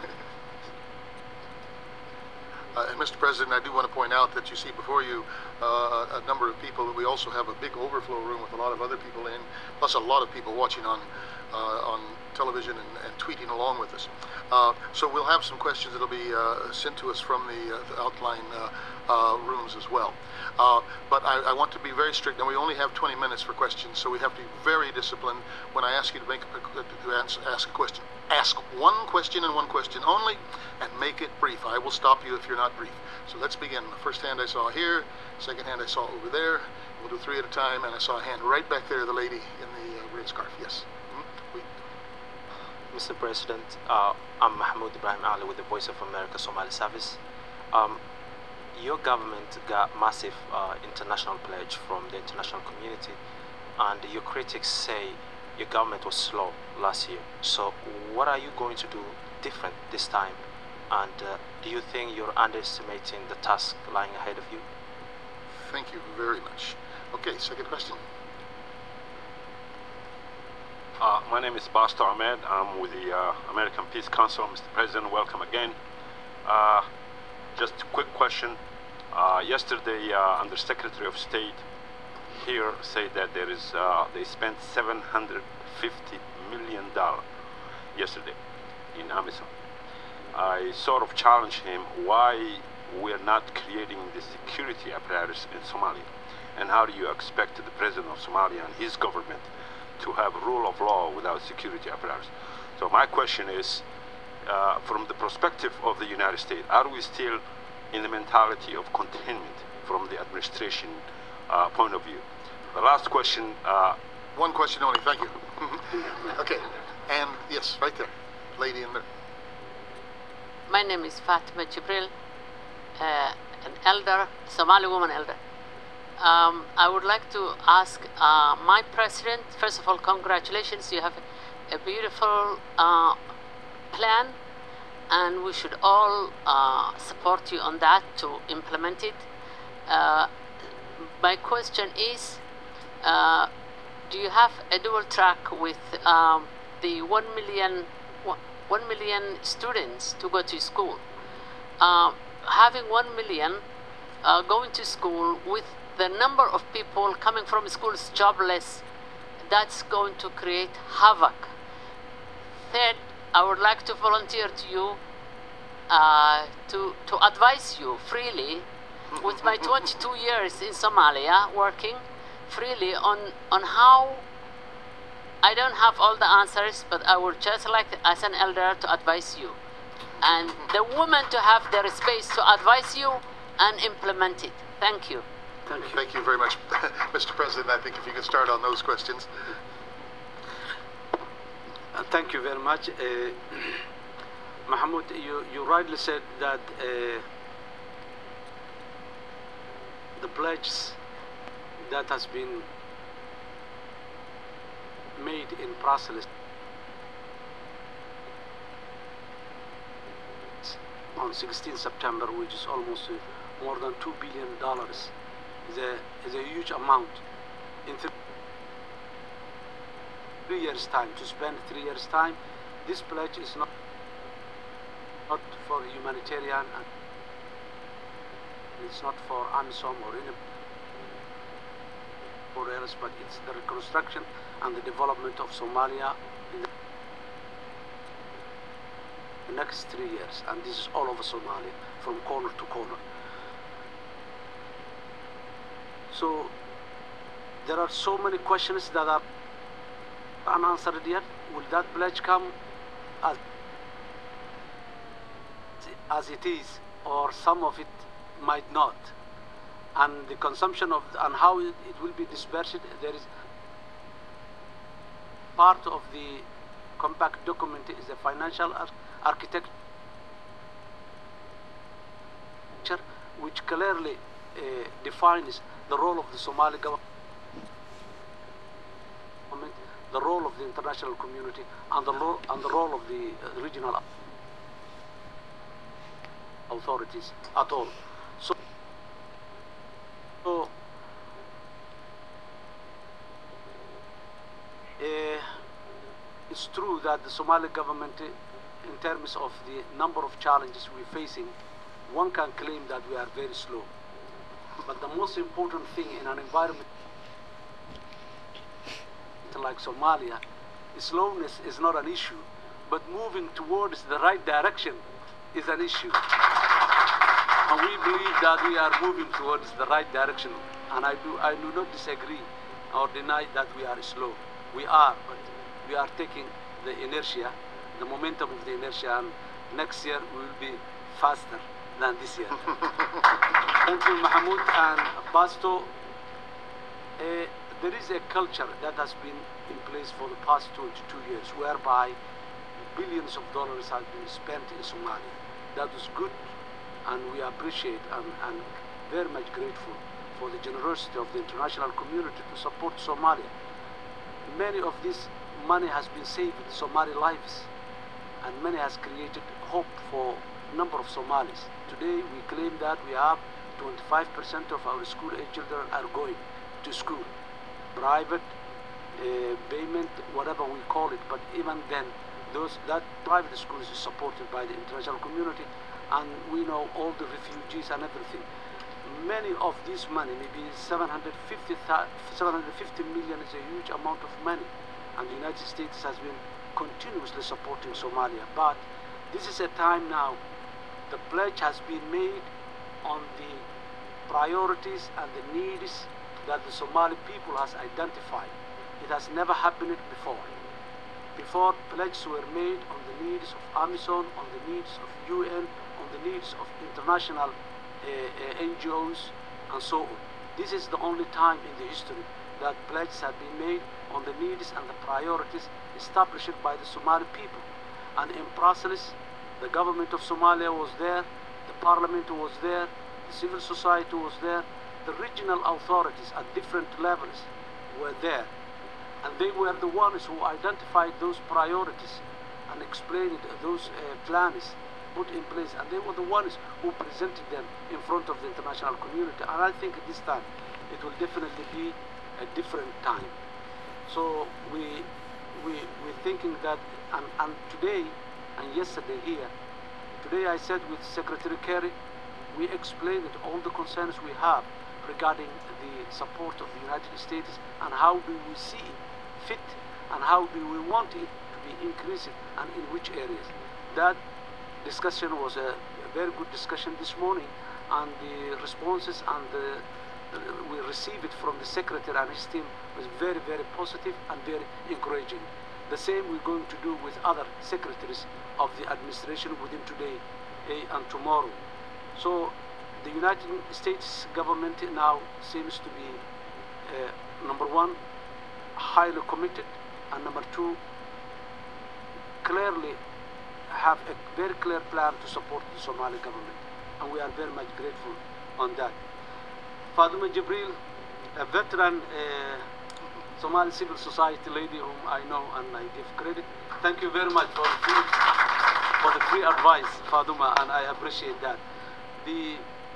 Uh, and Mister President, I do want to point out that you see before you uh, a number of people. We also have a big overflow room with a lot of other people in, plus a lot of people watching on uh, on television and, and tweeting along with us. Uh, so we'll have some questions that'll be uh, sent to us from the, uh, the outline uh, uh, rooms as well. Uh, but I, I want to be very strict, and we only have twenty minutes for questions, so we have to be very disciplined when I ask you to make a, to answer, ask a question. Ask one question and one question only, and make it brief. I will stop you if you're not brief. So let's begin. The first hand I saw here, second hand I saw over there. We'll do three at a time, and I saw a hand right back there, the lady in the uh, red scarf. Yes. Mm-hmm. Mister President, uh, I'm Mahmoud Ibrahim Ali with the Voice of America Somali Service. Um, your government got massive uh, international pledge from the international community, and your critics say your government was slow last year. So what are you going to do different this time? And uh, do you think you're underestimating the task lying ahead of you? Thank you very much. Okay, second question. Uh, my name is Bastor Ahmed. I'm with the uh, American Peace Council. Mister President, welcome again. Uh, just a quick question. Uh, yesterday, uh, Undersecretary of State here said that there is uh, they spent seven hundred fifty million dollars yesterday in Amazon. I sort of challenged him why we're not creating the security apparatus in Somalia, and how do you expect the president of Somalia and his government to have rule of law without security apparatus? So my question is, uh, from the perspective of the United States, are we still in the mentality of containment from the administration uh, point of view? The last question. Uh, One question only, thank you. Okay, and yes, right there, lady in there. My name is Fatima Jibril, uh, an elder, Somali woman elder. Um, I would like to ask uh, my president, first of all, congratulations. You have a beautiful uh, plan, and we should all uh, support you on that to implement it. Uh, my question is, uh, do you have a dual track with um, the one million, one million students to go to school? Uh, having one million uh, going to school with the number of people coming from schools jobless, that's going to create havoc. Third, I would like to volunteer to you uh, to, to advise you freely with my twenty-two years in Somalia working freely on, on how I don't have all the answers, but I would just like as an elder to advise you. And the women to have their space to advise you and implement it. Thank you. Thank you. Thank you very much, Mister President. I think if you could start on those questions. Uh, thank you very much. Uh, Mahmoud, you, you rightly said that uh, the pledges that has been made in Brussels on sixteenth September, which is almost uh, more than two billion dollars, is a, is a huge amount. In th three years' time, to spend three years' time, this pledge is not, not for humanitarian, and it's not for AMISOM or any or else, but it's the reconstruction and the development of Somalia in the next three years, and this is all over Somalia, from corner to corner. So there are so many questions that are unanswered yet. Will that pledge come as, as it is, or some of it might not? And the consumption of and how it, it will be dispersed, there is part of the compact document is the financial ar architecture, which clearly uh, defines the role of the Somali government, the role of the international community, and the, ro and the role of the uh, regional authorities at all. So, so uh, it's true that the Somali government, uh, in terms of the number of challenges we're facing, one can claim that we are very slow. But the most important thing in an environment like Somalia, slowness is not an issue, but moving towards the right direction is an issue. And we believe that we are moving towards the right direction, and I do, I do not disagree or deny that we are slow. We are, but we are taking the inertia, the momentum of the inertia, and next year we will be faster than this year. Thank you, Mahmoud and Basto. Uh, there is a culture that has been in place for the past twenty-two years, whereby billions of dollars have been spent in Somalia. That was good, and we appreciate and, and very much grateful for the generosity of the international community to support Somalia. Many of this money has been saved Somali lives, and many has created hope for a number of Somalis. Today we claim that we have twenty-five percent of our school-age children are going to school. Private uh, payment, whatever we call it, but even then, those that private schools is supported by the international community, and we know all the refugees and everything. Many of this money, maybe seven hundred fifty million, is a huge amount of money, and the United States has been continuously supporting Somalia. But this is a time now, the pledge has been made on the priorities and the needs that the Somali people has identified. It has never happened before. Before, pledges were made on the needs of AMISOM, on the needs of U N, on the needs of international uh, uh, N G Os, and so on. This is the only time in the history that pledges have been made on the needs and the priorities established by the Somali people. And in Brussels, the government of Somalia was there, the parliament was there, the civil society was there, the regional authorities at different levels were there. And they were the ones who identified those priorities and explained those uh, plans put in place. And they were the ones who presented them in front of the international community. And I think at this time, it will definitely be a different time. So we, we, we're thinking that, and, and today and yesterday here, today I said with Secretary Kerry, we explained all the concerns we have regarding the support of the United States and how do we see it fit and how do we want it to be increased and in which areas. That discussion was a, a very good discussion this morning, and the responses and the, uh, we received it from the Secretary and his team was very, very positive and very encouraging. The same we're going to do with other secretaries of the administration within today uh, and tomorrow. So the United States government now seems to be, uh, number one, highly committed, and number two, clearly have a very clear plan to support the Somali government, and we are very much grateful on that. Fatuma Jibril, a veteran uh, Somali civil society lady whom I know and I give credit, thank you very much for the free, for the free advice, Fatuma, and I appreciate that. The,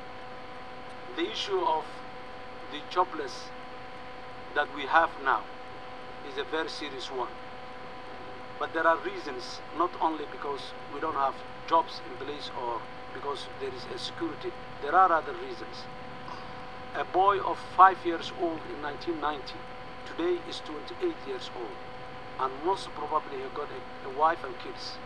the issue of the jobless that we have now is a very serious one. But there are reasons, not only because we don't have jobs in place or because there is insecurity, there are other reasons. A boy of five years old in nineteen ninety, today is twenty-eight years old, and most probably he got a, a wife and kids.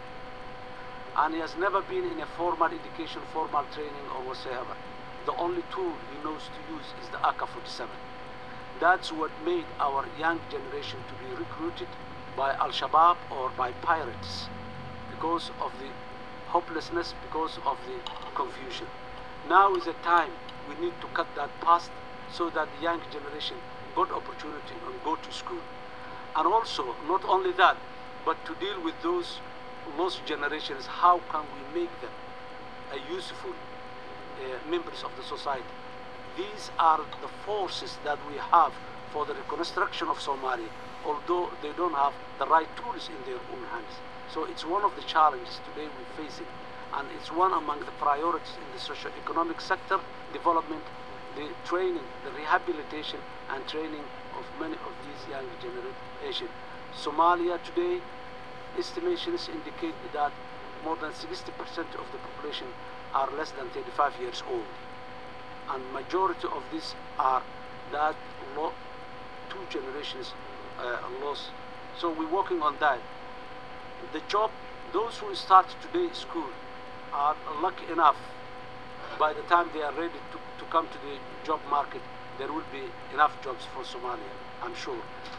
And he has never been in a formal education, formal training or whatsoever. The only tool he knows to use is the A K forty-seven. That's what made our young generation to be recruited by Al-Shabaab or by pirates, because of the hopelessness, because of the confusion. Now is the time we need to cut that past so that the young generation got opportunity and go to school. And also, not only that, but to deal with those lost generations, how can we make them a useful uh, members of the society? These are the forces that we have for the reconstruction of Somalia, although they don't have the right tools in their own hands. So it's one of the challenges today we're facing, and it's one among the priorities in the socio-economic sector, development, the training, the rehabilitation and training of many of these young generation. Somalia today, estimations indicate that more than sixty percent of the population are less than thirty-five years old. And majority of these are that lo two generations uh, lost. So we're working on that. The job, those who start today school are lucky enough, by the time they are ready to, to come to the job market, there will be enough jobs for Somalia, I'm sure.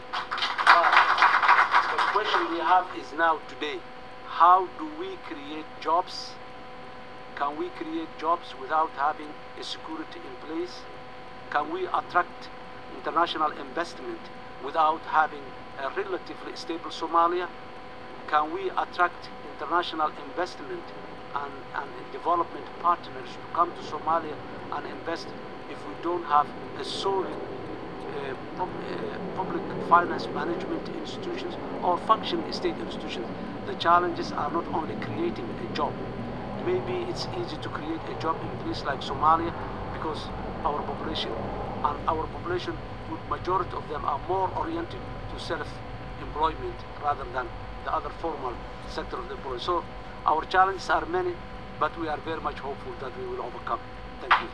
But the question we have is now today, how do we create jobs? Can we create jobs without having a security in place? Can we attract international investment without having a relatively stable Somalia? Can we attract international investment and, and development partners to come to Somalia and invest if we don't have a solid uh, pub, uh, public finance management institutions or functioning state institutions? The challenges are not only creating a job. Maybe it's easy to create a job in a place like Somalia because our population and our population, majority of them are more oriented to self-employment rather than the other formal sector of the employment. So our challenges are many, but we are very much hopeful that we will overcome. Thank you.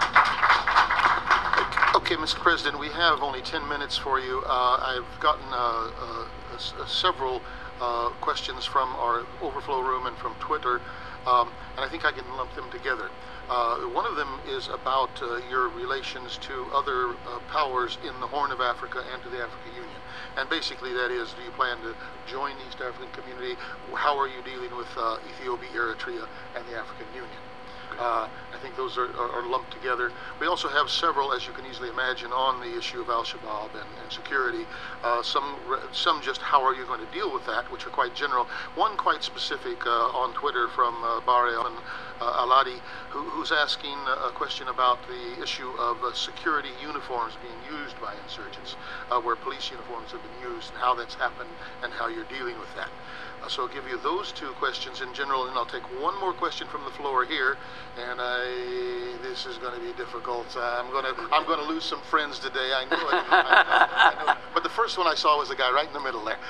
Okay, Mister President, we have only ten minutes for you. Uh, I've gotten uh, uh, uh, several uh, questions from our overflow room and from Twitter, um, and I think I can lump them together. Uh, one of them is about uh, your relations to other uh, powers in the Horn of Africa and to the African Union. And basically that is, do you plan to join the East African Community? How are you dealing with uh, Ethiopia, Eritrea, and the African Union? Uh, I think those are, are, are lumped together. We also have several, as you can easily imagine, on the issue of Al-Shabaab and, and security. Uh, some, some just how are you going to deal with that, which are quite general. One quite specific uh, on Twitter from uh, Bare and uh, Aladi, who, who's asking a question about the issue of uh, security uniforms being used by insurgents, uh, where police uniforms have been used, and how that's happened, and how you're dealing with that. Uh, so I'll give you those two questions in general, and I'll take one more question from the floor here. And I, this is going to be difficult. Uh, I'm going to, I'm going to lose some friends today. I know it. I know, I know. But the first one I saw was the guy right in the middle there.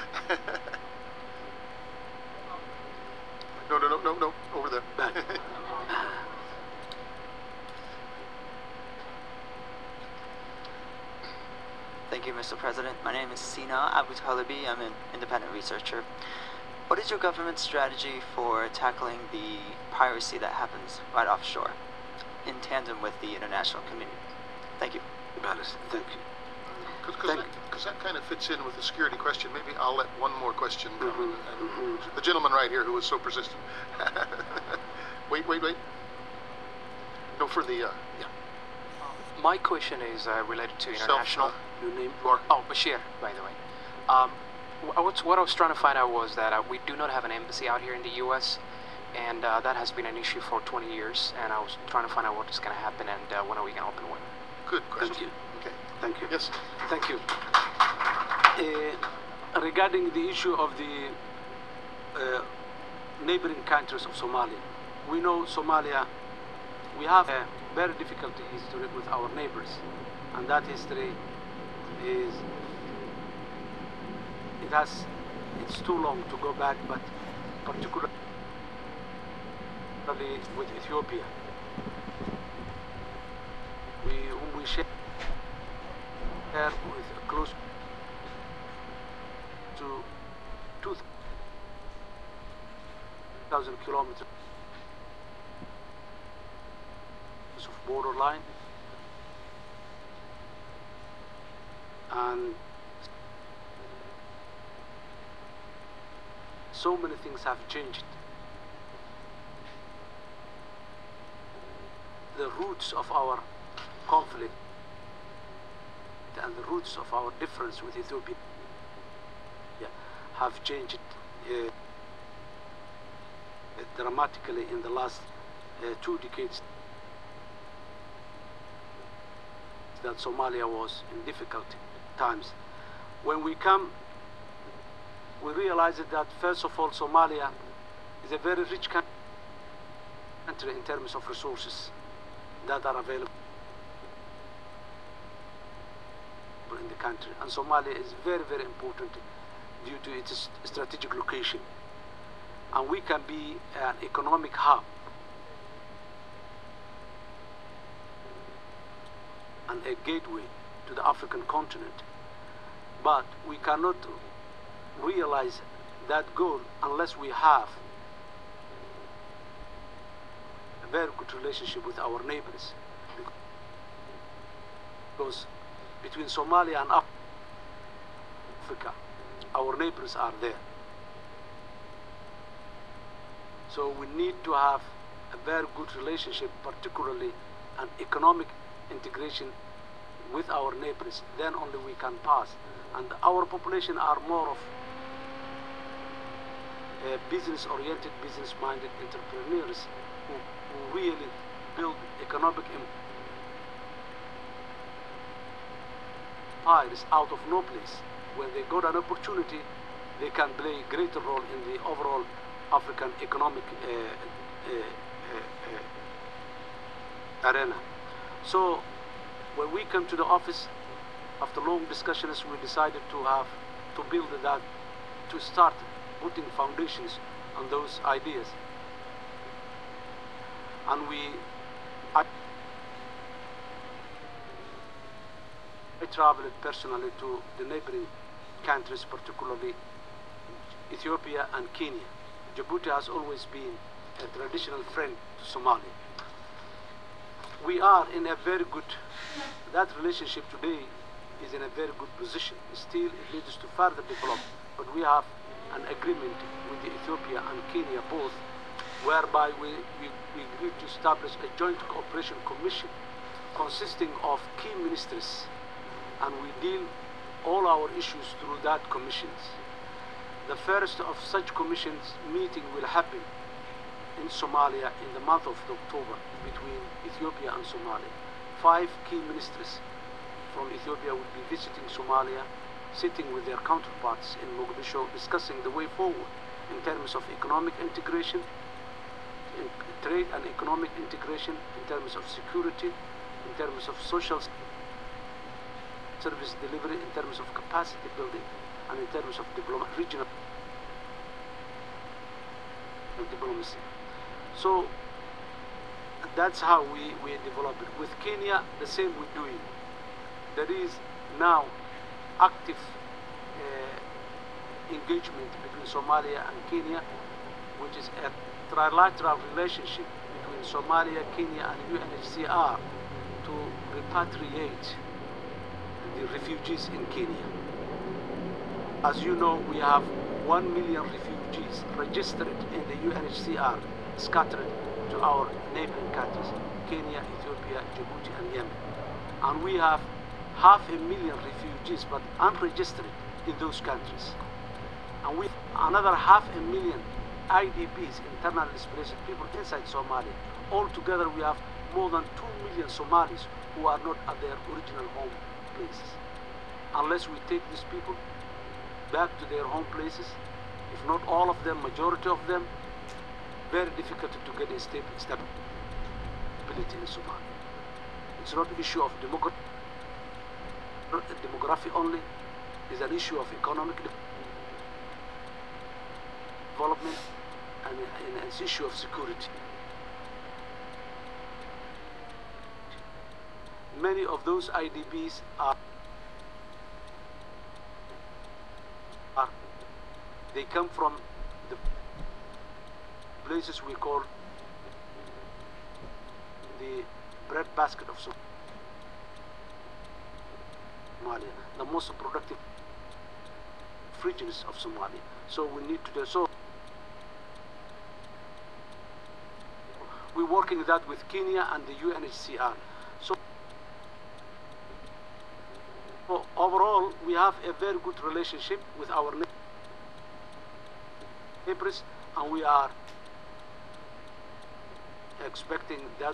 no, no, no, no, no, over there. Thank you, Mister President. My name is Sina Abu Talibi. I'm an independent researcher. What is your government's strategy for tackling the piracy that happens right offshore, in tandem with the international community? Thank you. Ballas, thank you. Because that, that kind of fits in with the security question. Maybe I'll let one more question come. Mm-hmm. And, and the gentleman right here who was so persistent. wait, wait, wait. No, for the, uh, yeah. My question is uh, related to international. Self, uh, Your name? Or, oh, Bashir, by the way. Um, wh- what I was trying to find out was that uh, we do not have an embassy out here in the U S, and uh, that has been an issue for twenty years, and I was trying to find out what is going to happen and uh, when are we going to open one. Good question. Thank you. Okay. Thank you. Yes. Thank you. Uh, regarding the issue of the uh, neighboring countries of Somalia, we know Somalia, we have a very difficult history with our neighbors, and that history is, it has, it's too long to go back, but particularly with Ethiopia, we, whom we share with close to two thousand kilometers of borderline, and so many things have changed. The roots of our conflict and the roots of our difference with Ethiopia have changed uh, dramatically in the last uh, two decades that Somalia was in difficult times. When we come, we realize that first of all Somalia is a very rich country in terms of resources that are available in the country, and Somalia is very very important due to its strategic location, and we can be an economic hub and a gateway to the African continent, but we cannot realize that goal unless we have a very good relationship with our neighbors, because between Somalia and Africa, our neighbors are there. So we need to have a very good relationship, particularly an economic integration with our neighbors. Then only we can pass. And our population are more of uh, business-oriented, business-minded entrepreneurs who, who really build economic empires out of no place. When they got an opportunity, they can play a greater role in the overall African economic uh, uh, uh, uh, arena. So when we came to the office, after long discussions, we decided to have to build that, to start putting foundations on those ideas. And we, I, I traveled personally to the neighboring countries, particularly Ethiopia and Kenya. Djibouti has always been a traditional friend to Somalia. We are in a very good, that relationship today is in a very good position. Still, it needs to further develop, but we have an agreement with Ethiopia and Kenya both, whereby we, we, we agreed to establish a joint cooperation commission consisting of key ministers, and we deal all our issues through that commissions. The first of such commissions meeting will happen in Somalia in the month of October between Ethiopia and Somalia. Five key ministers from Ethiopia will be visiting Somalia, sitting with their counterparts in Mogadishu, discussing the way forward in terms of economic integration, in trade and economic integration, in terms of security, in terms of social service delivery, in terms of capacity building, and in terms of diploma regional diplomacy. So that's how we, we develop it. With Kenya, the same we're doing. There is now active uh, engagement between Somalia and Kenya, which is a trilateral relationship between Somalia, Kenya, and U N H C R to repatriate the refugees in Kenya. As you know, we have one million refugees registered in the U N H C R, scattered to our neighboring countries, Kenya, Ethiopia, Djibouti, and Yemen. And we have half a million refugees, but unregistered in those countries. And with another half a million I D Ps, internally displaced people inside Somalia. Altogether, we have more than two million Somalis who are not at their original home places. Unless we take these people back to their home places, if not all of them, majority of them, very difficult to get a stable stability in Somalia. It's not an issue of demogra demography only, it's an issue of economic development, and it's an issue of security. Many of those I D Ps are, are they come from the places we call the breadbasket of Somalia, the most productive regions of Somalia. So we need to do so. We're working that with Kenya and the U N H C R. So, so overall, we have a very good relationship with our neighbors, and we are expecting that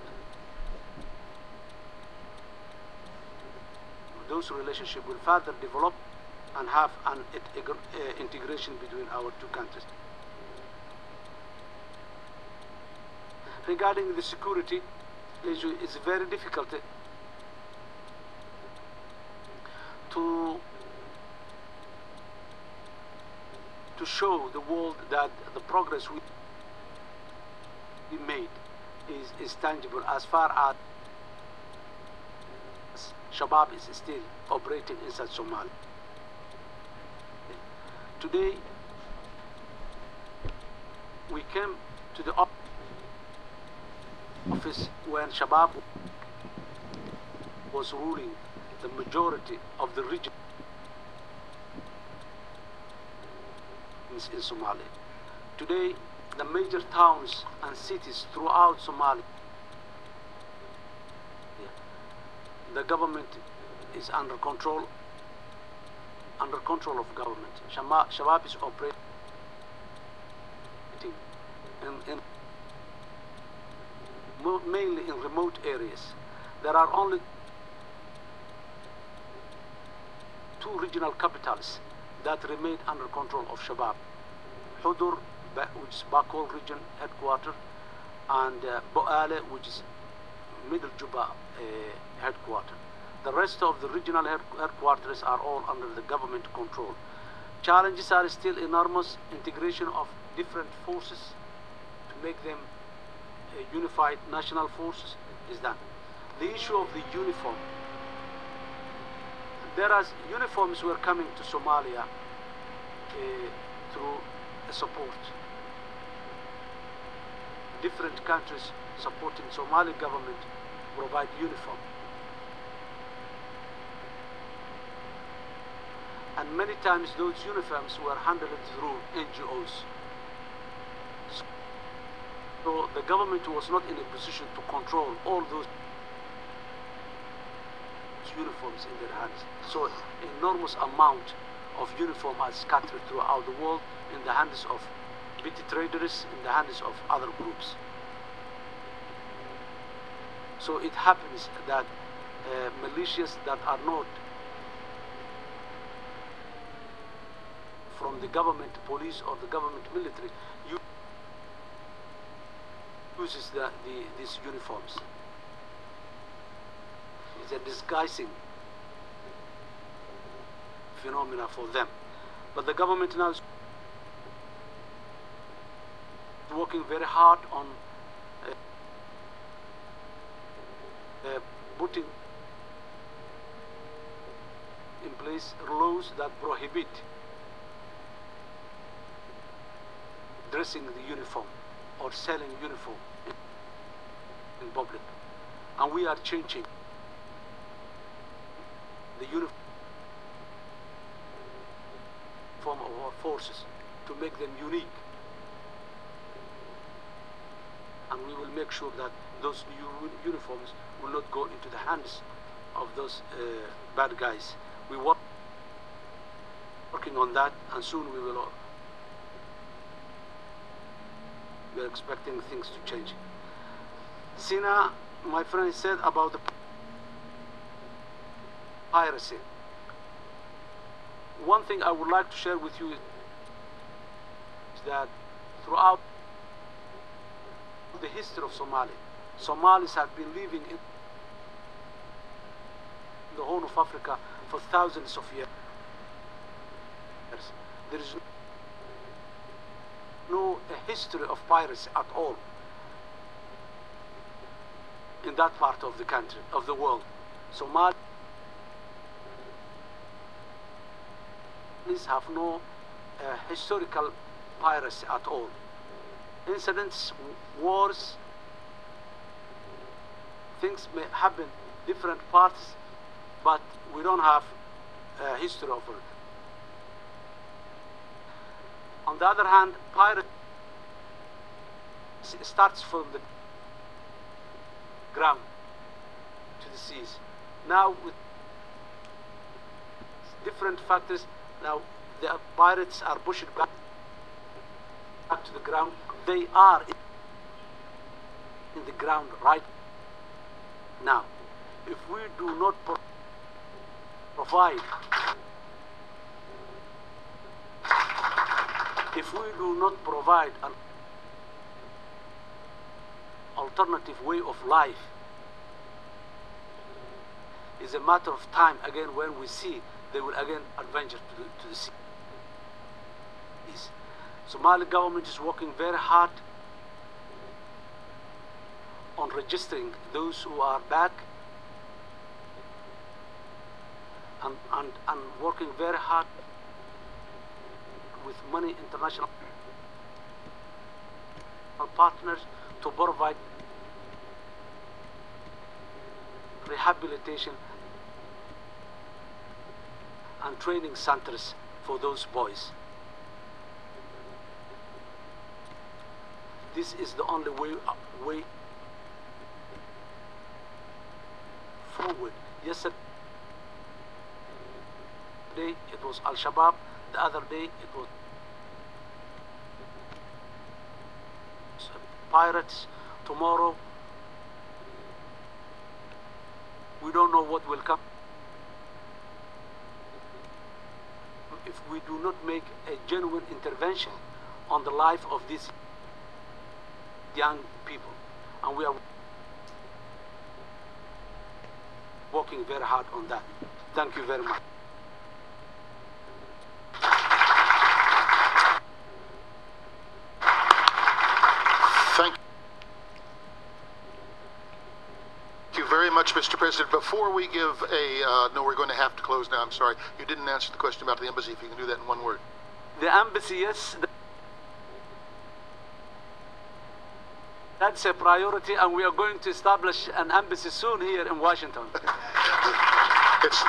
those relationships will further develop and have an uh, integration between our two countries. Regarding the security issue, it's very difficult to to show the world that the progress we made is, is tangible as far as Shabab is still operating inside Somalia. Today, we came to the office when Shabab was ruling the majority of the region in Somalia. Today, the major towns and cities throughout Somalia, the government is under control, under control of government. Shama, Shabab is operating in, in mainly in remote areas. There are only two regional capitals that remain under control of Shabab. Hudur, which is Bakol region headquarters, and uh, Boale, which is Middle Juba uh, headquarters. The rest of the regional head headquarters are all under the government control. Challenges are still enormous. Integration of different forces to make them a unified national forces is done. The issue of the uniform. There are uniforms were coming to Somalia uh, through support. Different countries supporting Somali government provide uniform. And many times those uniforms were handled through N G Os. So the government was not in a position to control all those uniforms in their hands. So enormous amount of uniform are scattered throughout the world in the hands of petty traders, in the hands of other groups. So it happens that uh, militias that are not from the government police or the government military uses the, the, these uniforms. It's a disguising phenomena for them. But the government now is working very hard on uh, uh, putting in place laws that prohibit dressing the uniform or selling uniform in public. And we are changing the uniform of our forces to make them unique. And we will make sure that those new uniforms will not go into the hands of those uh, bad guys. We work working on that, and soon we will. We are expecting things to change. Sina, my friend, said about the piracy. One thing I would like to share with you is that throughout the history of Somalia, Somalis have been living in the Horn of Africa for thousands of years. There is no a history of piracy at all in that part of the country, of the world. Somalis have no uh, historical piracy at all. Incidents, wars, things may happen different parts, but we don't have a history of it. On the other hand, piracy starts from the ground to the seas. Now, with different factors, now the pirates are pushed back, back to the ground. They are in the ground right now. If we do not pro provide, if we do not provide an alternative way of life, it's a matter of time again when we see they will again adventure to the, to the sea. Somali government is working very hard on registering those who are back and, and, and working very hard with many international partners to provide rehabilitation and training centers for those boys. This is the only way, uh, way forward. Yesterday it was Al-Shabaab, the other day it was pirates, tomorrow we don't know what will come if we do not make a genuine intervention on the life of these young people, and we are working very hard on that. Thank you very much. Thank you very much, Mister President. Before we give a, uh, no, we're going to have to close now, I'm sorry. You didn't answer the question about the embassy, if you can do that in one word. The embassy, yes. The That's a priority, and we are going to establish an embassy soon here in Washington. It's,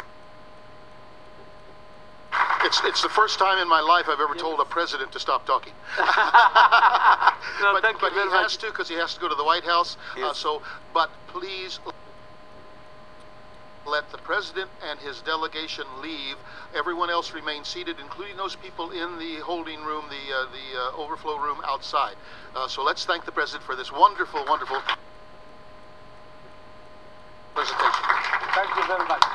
it's, it's the first time in my life I've ever Yes. told a president to stop talking. No, but thank you but he very has much. to, because he has to go to the White House. Uh, Yes. so, but please let the president and his delegation leave. Everyone else remain seated, including those people in the holding room, the uh, the uh, overflow room outside. Uh, so let's thank the president for this wonderful, wonderful presentation. Thank you very much.